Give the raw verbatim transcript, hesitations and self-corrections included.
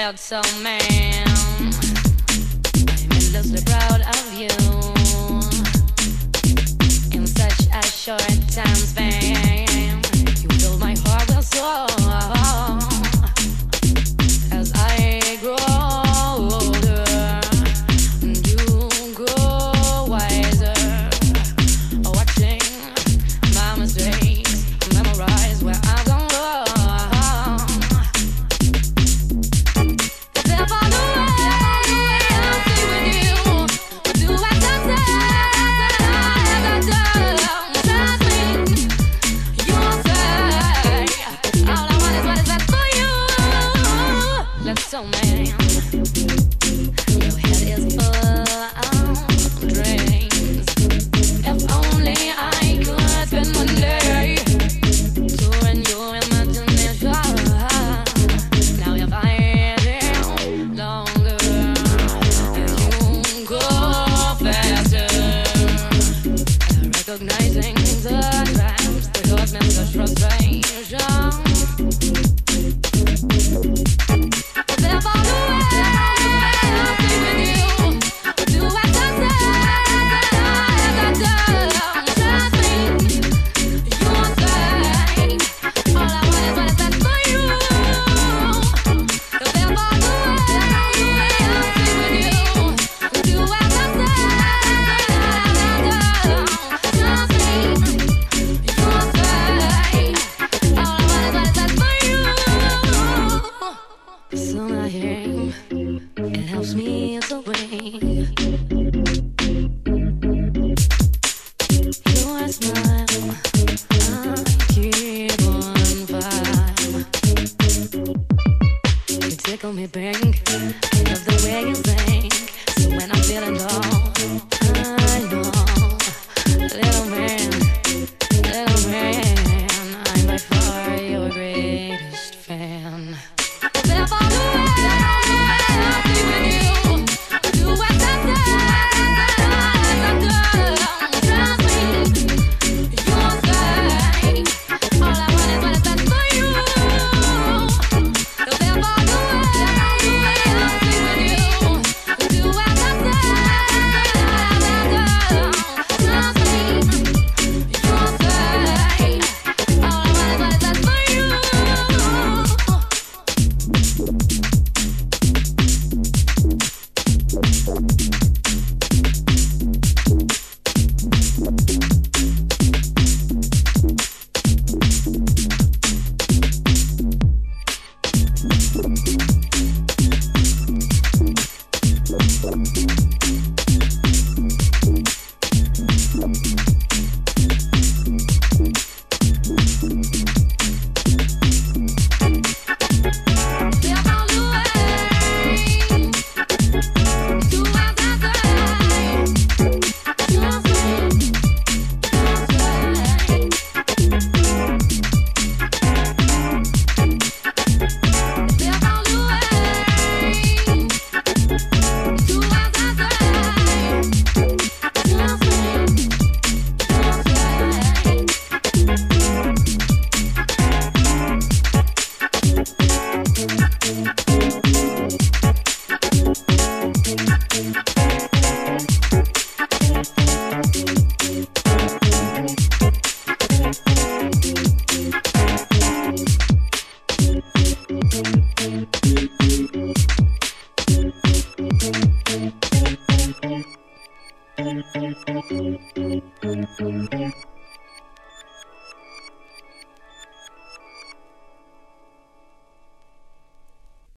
felt so man. I'm endlessly proud of you. In such a short time span, you filled my heart with soul. As I grow older, you grow wiser. Watching my mistakes, memorize where I've gone wrong. If I found a way, I'll stay with you. But do as I say, I got to trust me. You'll say all I want is what is best for you. Let's so man, your head is full of dreams. If only I could spend one day touring your imagination. Now you're finding longer as you go faster. Recognizing the times that cause me such frustration. If I found a way, I'll stay with you. But do as I say, I got to trust me. You'll say all I want is what is best for you. If I found a way, I'll stay with you. But do as I say, I got to trust me. You'll say all I want is what is best for you. Something, it helps me to bring your smile. I keep on fire. You tickle me pink. I love the way you think. So when I'm feeling low, I know, little man, little man, I'm by far your greatest fan. If I found a way, I'll stay with you. But do as I say, I got to trust me. You'll say all I want is what is best for you. If I found a way, I'll stay with you. But do as I say, I got to trust me. You'll say all I want is what is best for you. Thank you.